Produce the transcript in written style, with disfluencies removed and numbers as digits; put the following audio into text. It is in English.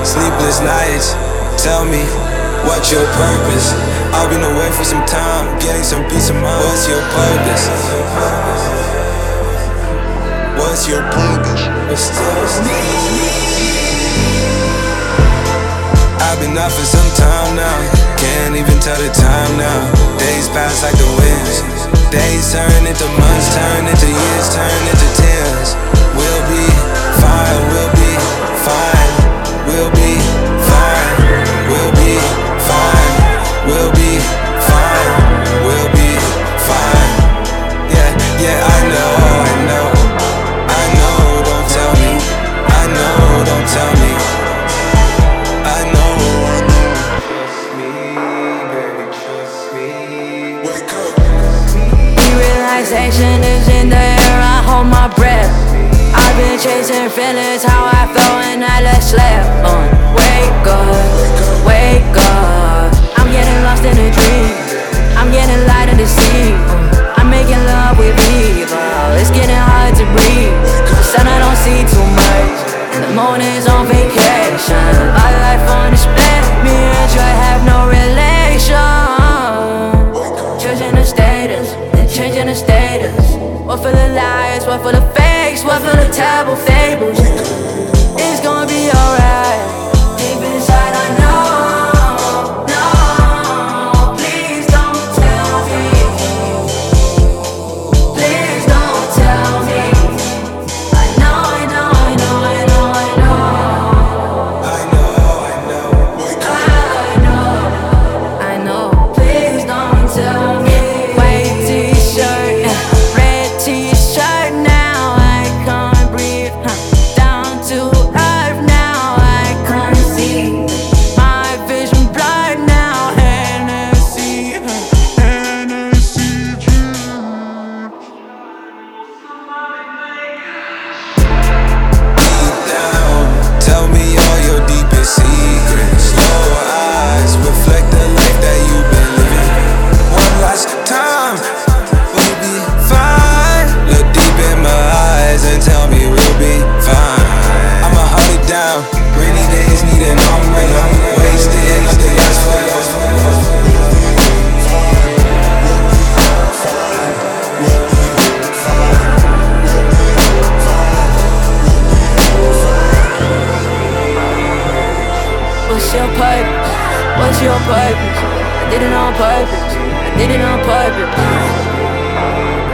Sleepless nights, tell me, what's your purpose? I've been away for some time, getting some peace of mind. What's your purpose? What's your purpose? I've been out for some time now, can't even tell the time now. Days pass like the winds, days turn into months, turn into years, turn into tears. We'll be fine, we'll be fine, we'll be fine, we'll be fine, we'll be fine, we'll be fine. Yeah, yeah, I know, don't tell me, I know, don't tell me, I know. Trust me, baby, trust me. Wake up. Relaxation is in the air, I hold my breath. I've been chasing feelings, how I felt when I last slept. Wake up, wake up. I'm getting lost in a dream, I'm getting light in the sea. I'm making love with people, it's getting hard to breathe. The sun I don't see too much, and the moon is on vacation. My life on display, me and Joy have no relation. Changing the status, then changing the status. What for the lies, what for the fakes, what for the terrible fables. It's gonna be alright. Deep inside I know, no. Please don't tell me, please don't tell me. I know, I know, I know, I know, I know, I know. Please don't tell me. White t-shirt, red t-shirt. Now I can't breathe. Down to earth now, I can't see. My vision blurred now. Hennessy, Hennessy. Deep down, tell me all your deepest secrets. Lower eyes reflect the life that you've been living. One last time, we'll be fine. Look deep in my eyes and tell me we'll be fine. I'ma hold it down. Rainy days need an umbrella. Wasted nothing else for you. What's your purpose? What's your purpose? I did it on purpose, I did it on purpose.